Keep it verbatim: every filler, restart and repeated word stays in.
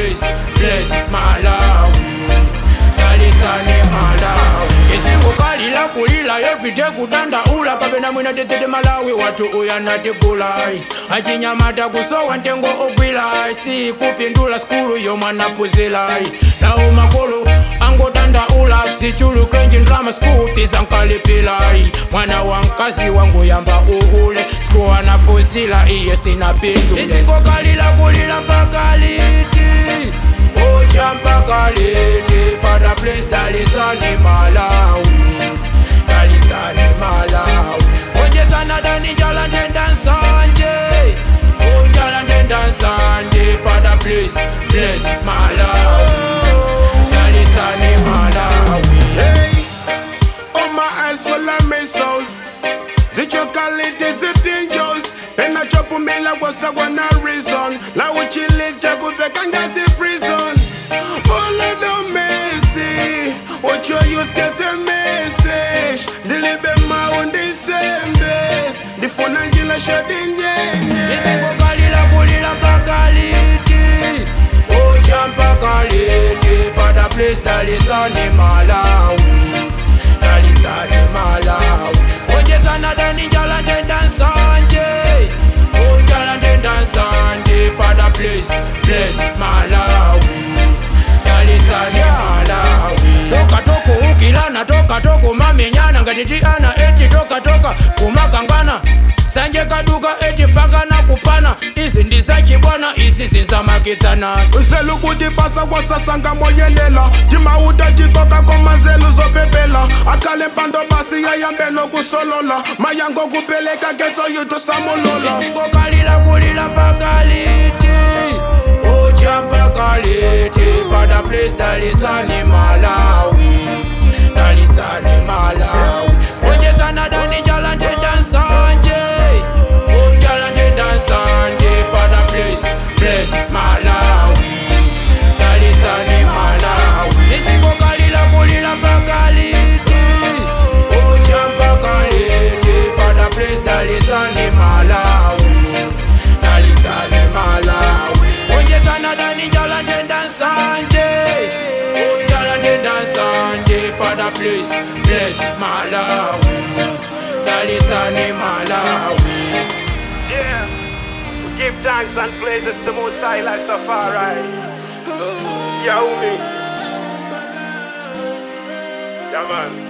please bless Malawi. Dalitani Malawi. Kisingo kalila kulila everyday kutanda ula kabena mwina tetete Malawi watu uyanati kulai. Achinyamata kusowa ntengo ogwilai. Si kupindula skulu yo mwana puzilai. Na umakulu angotanda ula. Si chulu clenching drama school fees ankalipilai. Mwana wankazi wangu yamba uhule. School anapuzila iye sina pindu. Kisingo kalila kulila pakaliti. Ocha pakaliti. Father place Dalitani Malawi. Dalitani Malawi. Ojetana dani jala tenda sanje. Oh jala tenda sanje. Father please bless Malawi. Dalitani Malawi. Hey, oh my eyes full of missiles. The chocolate is a dangerous. And I chop me like what's a one reason. La uchi lecha kuveka ngati prison. All of the messy. What you use get a message. Deliver my own the same base. The phone angela shutting yeah. Kisingo kalila kulila pakaliti. Ocha pakaliti. Father place Dalitani Malawi. Dalitani Malawi. Ojetana dani jala tenda sanje. Oh jala tenda sanje. Father please bless Malawi. Dalitani Malawi. Toka toko ukilana toka toko mamenyana ngatiti ana eti toka toka kumakangana. Sanje kaduka eti mpaka na kupana. Izi ndisachi bwana izi zizamakitana. Uselu kuti pasa kwa sasanga moyelela. Jima uta jikoka koma zelu zopepela. Akale mpando basi ya yambeno kusolola. Mayango kupeleka geto yuto samolola. Kisingo kalila kulila pakaliti. Ocha pakaliti. Father place Dalitani Malawi. Dalitani Malawi. Ojetana dani jala tenda sanje. Oh jala tenda sanje. Father please bless Malawi. Dalitani Malawi. Kisingo kalila kulila pakaliti. Ocha pakaliti. Father place Dalitani Malawi. Dalitani Malawi. Ojetana dani jala tenda sanje. Oh jala tenda sanje. Father please bless Malawi. Dalitani Malawi. Yeah, we give thanks and praises to the Most High like Rastafari. Yeah, homie. Yeah, man.